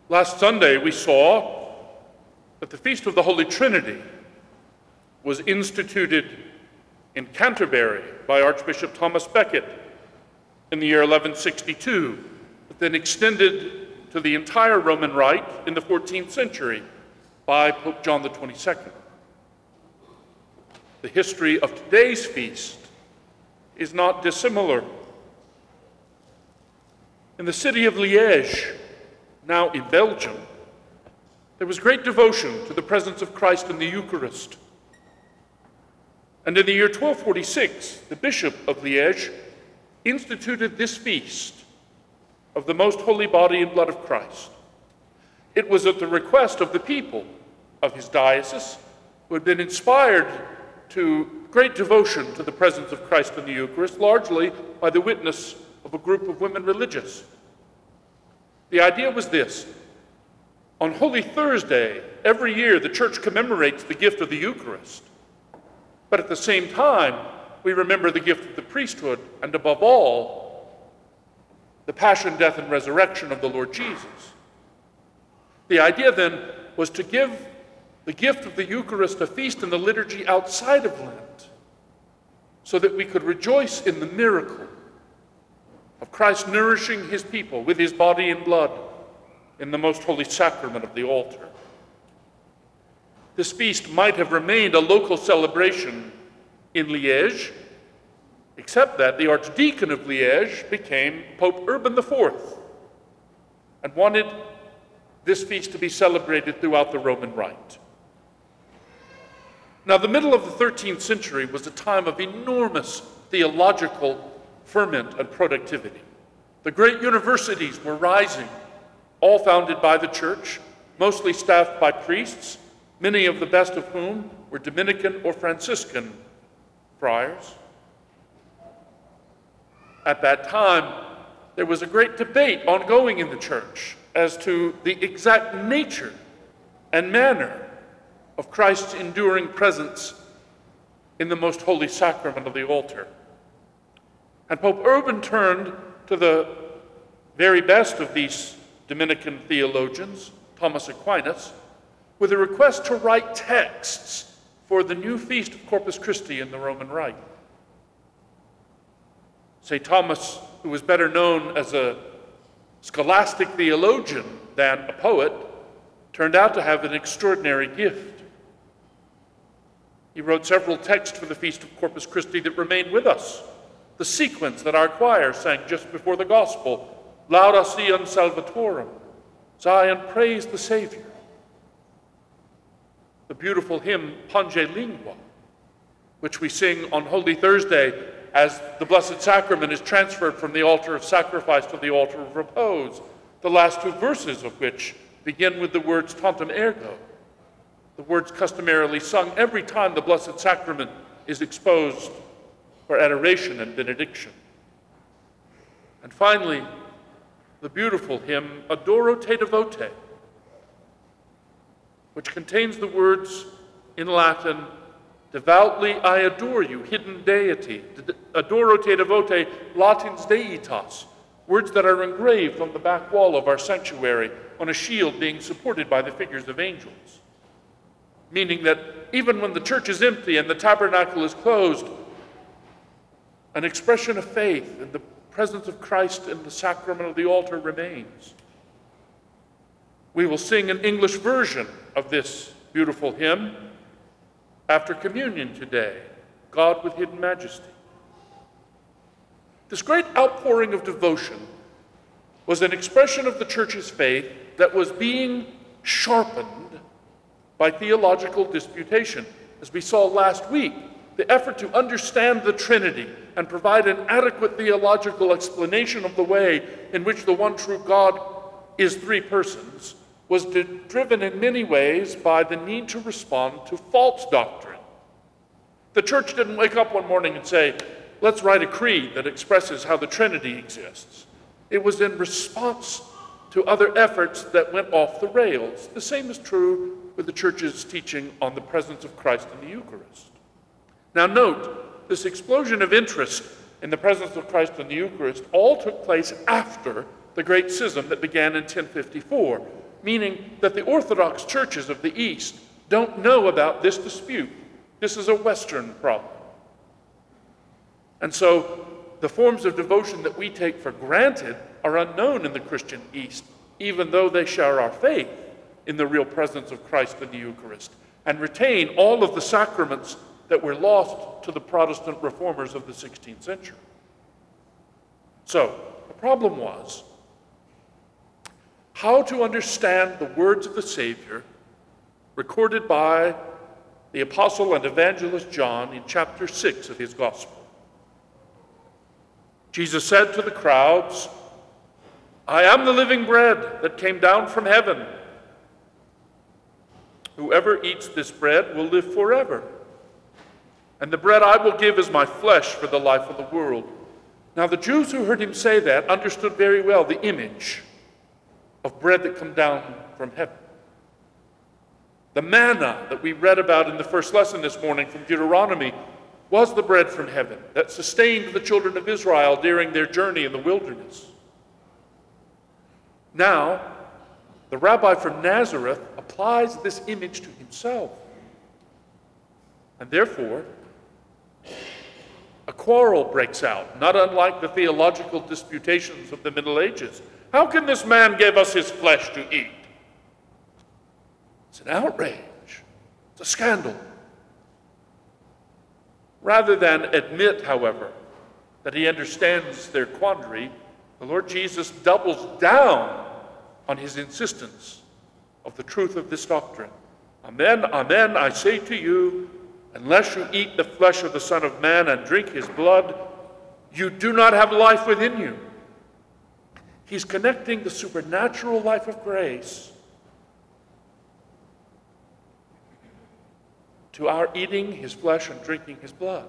Last Sunday we saw that the Feast of the Holy Trinity was instituted in Canterbury by Archbishop Thomas Becket in the year 1162, but then extended to the entire Roman Rite in the 14th century by Pope John the 22nd. The history of today's feast is not dissimilar. In the city of Liège, now in Belgium, there was great devotion to the presence of Christ in the Eucharist. And in the year 1246, the Bishop of Liège instituted this feast of the most holy body and blood of Christ. It was at the request of the people of his diocese, who had been inspired to great devotion to the presence of Christ in the Eucharist, largely by the witness of a group of women religious. The idea was this: on Holy Thursday, every year the Church commemorates the gift of the Eucharist, but at the same time we remember the gift of the priesthood, and above all, the passion, death, and resurrection of the Lord Jesus. The idea then was to give the gift of the Eucharist a feast in the liturgy outside of Lent, so that we could rejoice in the miracle of Christ nourishing his people with his body and blood in the most holy sacrament of the altar. This feast might have remained a local celebration in Liège, except that the Archdeacon of Liège became Pope Urban IV and wanted this feast to be celebrated throughout the Roman Rite. Now, the middle of the 13th century was a time of enormous theological ferment and productivity. The great universities were rising, all founded by the Church, mostly staffed by priests, many of the best of whom were Dominican or Franciscan friars. At that time, there was a great debate ongoing in the Church as to the exact nature and manner of Christ's enduring presence in the most holy sacrament of the altar. And Pope Urban turned to the very best of these Dominican theologians, Thomas Aquinas, with a request to write texts for the new feast of Corpus Christi in the Roman Rite. St. Thomas, who was better known as a scholastic theologian than a poet, turned out to have an extraordinary gift. He wrote several texts for the Feast of Corpus Christi that remain with us. The sequence that our choir sang just before the Gospel, Lauda Sion Salvatorum, Zion, praise the Savior. The beautiful hymn, Pange Lingua, which we sing on Holy Thursday as the Blessed Sacrament is transferred from the altar of sacrifice to the altar of repose, the last two verses of which begin with the words Tantum Ergo, the words customarily sung every time the Blessed Sacrament is exposed for adoration and benediction. And finally, the beautiful hymn, Adoro Te Devote, which contains the words in Latin, devoutly I adore you, hidden deity, Adoro Te Devote, Latins Deitas, words that are engraved on the back wall of our sanctuary on a shield being supported by the figures of angels. Meaning that even when the church is empty and the tabernacle is closed, an expression of faith in the presence of Christ in the sacrament of the altar remains. We will sing an English version of this beautiful hymn after communion today, God with Hidden Majesty. This great outpouring of devotion was an expression of the Church's faith that was being sharpened by theological disputation. As we saw last week, the effort to understand the Trinity and provide an adequate theological explanation of the way in which the one true God is three persons was driven in many ways by the need to respond to false doctrine. The Church didn't wake up one morning and say, let's write a creed that expresses how the Trinity exists. It was in response to other efforts that went off the rails. The same is true with the Church's teaching on the presence of Christ in the Eucharist. Now note, this explosion of interest in the presence of Christ in the Eucharist all took place after the Great Schism that began in 1054, meaning that the Orthodox churches of the East don't know about this dispute. This is a Western problem. And so the forms of devotion that we take for granted are unknown in the Christian East, even though they share our faith in the real presence of Christ in the Eucharist and retain all of the sacraments that were lost to the Protestant reformers of the 16th century. So the problem was how to understand the words of the Savior recorded by the apostle and evangelist John in chapter 6 of his gospel. Jesus said to the crowds, "I am the living bread that came down from heaven. Whoever eats this bread will live forever. And the bread I will give is my flesh for the life of the world." Now the Jews who heard him say that understood very well the image of bread that come down from heaven. The manna that we read about in the first lesson this morning from Deuteronomy was the bread from heaven that sustained the children of Israel during their journey in the wilderness. Now, the rabbi from Nazareth applies this image to himself. And therefore, a quarrel breaks out, not unlike the theological disputations of the Middle Ages. How can this man give us his flesh to eat? It's an outrage. It's a scandal. Rather than admit, however, that he understands their quandary, the Lord Jesus doubles down on his insistence of the truth of this doctrine. Amen, amen, I say to you, unless you eat the flesh of the Son of Man and drink his blood, you do not have life within you. He's connecting the supernatural life of grace to our eating his flesh and drinking his blood.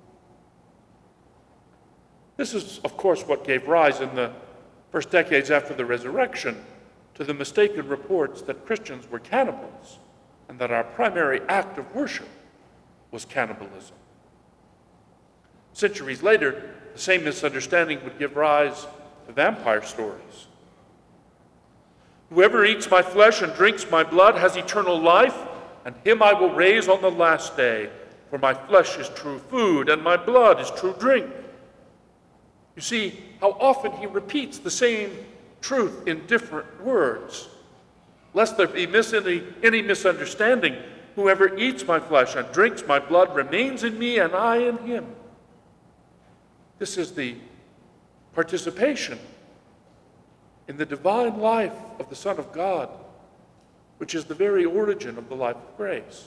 This is, of course, what gave rise in the first decades after the resurrection to the mistaken reports that Christians were cannibals and that our primary act of worship was cannibalism. Centuries later, the same misunderstanding would give rise to vampire stories. Whoever eats my flesh and drinks my blood has eternal life, and him I will raise on the last day. For my flesh is true food, and my blood is true drink. You see how often he repeats the same truth in different words. Lest there be any misunderstanding, whoever eats my flesh and drinks my blood remains in me, and I in him. This is the participation in the divine life of the Son of God, which is the very origin of the life of grace.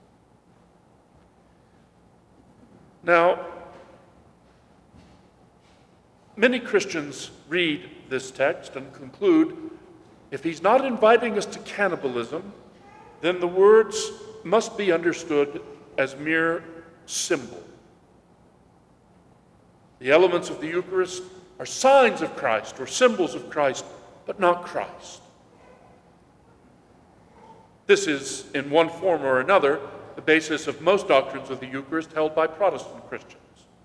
Now, many Christians read this text and conclude, if he's not inviting us to cannibalism, then the words must be understood as mere symbol. The elements of the Eucharist are signs of Christ or symbols of Christ, but not Christ. This is, in one form or another, the basis of most doctrines of the Eucharist held by Protestant Christians.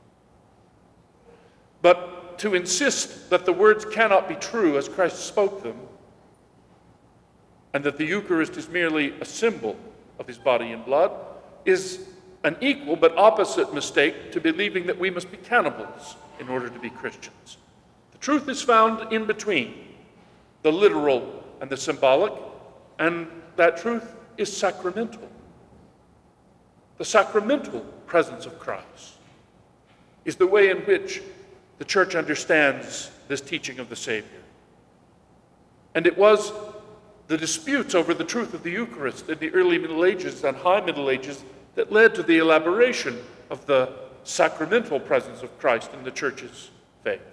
But to insist that the words cannot be true as Christ spoke them, and that the Eucharist is merely a symbol of his body and blood, is an equal but opposite mistake to believing that we must be cannibals in order to be Christians. The truth is found in between the literal and the symbolic, and that truth is sacramental. The sacramental presence of Christ is the way in which the Church understands this teaching of the Savior. And it was the disputes over the truth of the Eucharist in the early Middle Ages and High Middle Ages that led to the elaboration of the sacramental presence of Christ in the Church's faith.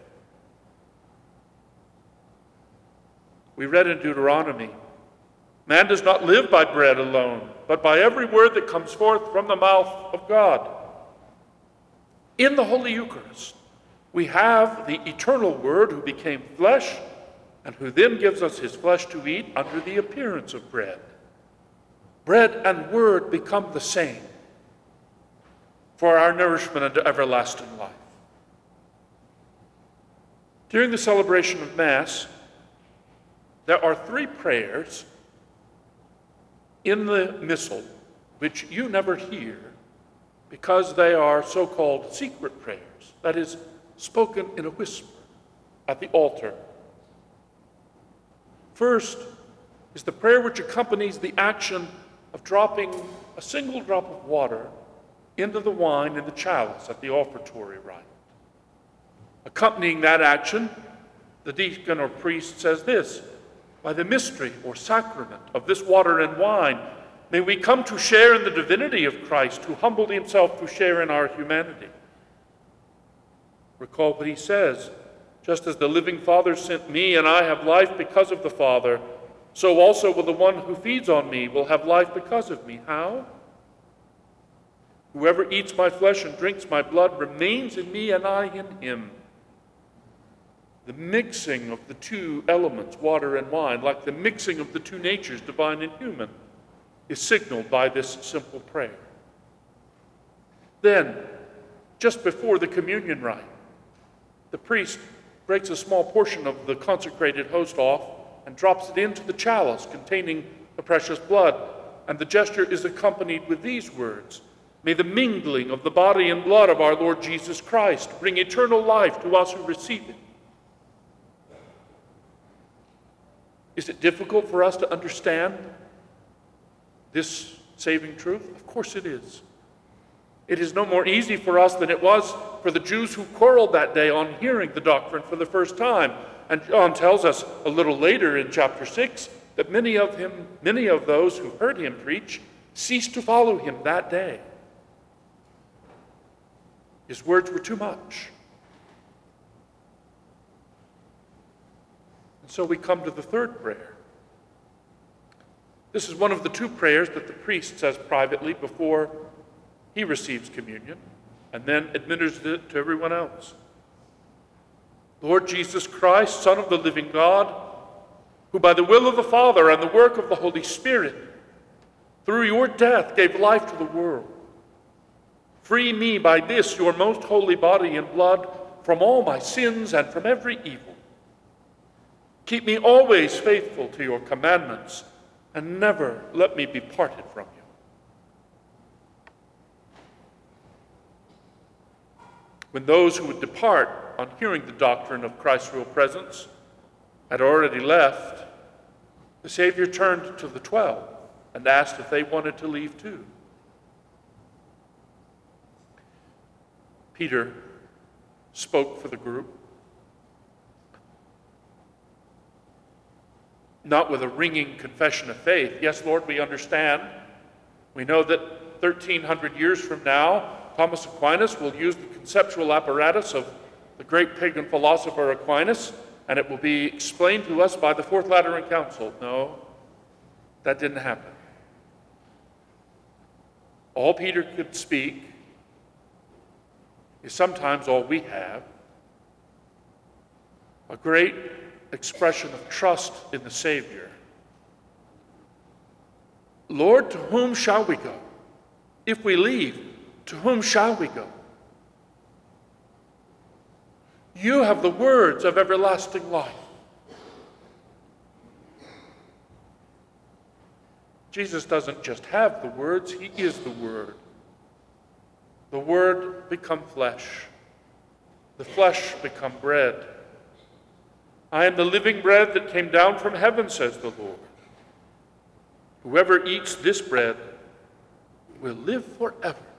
We read in Deuteronomy, "Man does not live by bread alone, but by every word that comes forth from the mouth of God." In the Holy Eucharist, we have the eternal Word who became flesh and who then gives us his flesh to eat under the appearance of bread. Bread and Word become the same for our nourishment unto everlasting life. During the celebration of Mass, there are three prayers in the missal, which you never hear because they are so-called secret prayers, that is, spoken in a whisper at the altar. First is the prayer which accompanies the action of dropping a single drop of water into the wine in the chalice at the offertory rite. Accompanying that action, the deacon or priest says this: by the mystery or sacrament of this water and wine, may we come to share in the divinity of Christ, who humbled himself to share in our humanity. Recall what he says: just as the living Father sent me, and I have life because of the Father, so also will the one who feeds on me will have life because of me. How? Whoever eats my flesh and drinks my blood remains in me, and I in him. The mixing of the two elements, water and wine, like the mixing of the two natures, divine and human, is signaled by this simple prayer. Then, just before the communion rite, the priest breaks a small portion of the consecrated host off and drops it into the chalice containing the precious blood, and the gesture is accompanied with these words: may the mingling of the body and blood of our Lord Jesus Christ bring eternal life to us who receive it. Is it difficult for us to understand this saving truth? Of course it is. It is no more easy for us than it was for the Jews who quarreled that day on hearing the doctrine for the first time. And John tells us a little later in chapter 6 that many of those who heard him preach ceased to follow him that day. His words were too much. And so we come to the third prayer. This is one of the two prayers that the priest says privately before he receives communion and then administers it to everyone else. Lord Jesus Christ, Son of the living God, who by the will of the Father and the work of the Holy Spirit, through your death gave life to the world, free me by this your most holy body and blood from all my sins and from every evil. Keep me always faithful to your commandments, and never let me be parted from you. When those who would depart on hearing the doctrine of Christ's real presence had already left, the Savior turned to the 12 and asked if they wanted to leave too. Peter spoke for the group, not with a ringing confession of faith. Yes, Lord, we understand. We know that 1,300 years from now, Thomas Aquinas will use the conceptual apparatus of the great pagan philosopher Aquinas, and it will be explained to us by the Fourth Lateran Council. No, that didn't happen. All Peter could speak is sometimes all we have, a great expression of trust in the Savior. Lord, to whom shall we go? If we leave, to whom shall we go? You have the words of everlasting life. Jesus doesn't just have the words, he is the Word. The Word become flesh. The flesh become bread. I am the living bread that came down from heaven, says the Lord. Whoever eats this bread will live forever.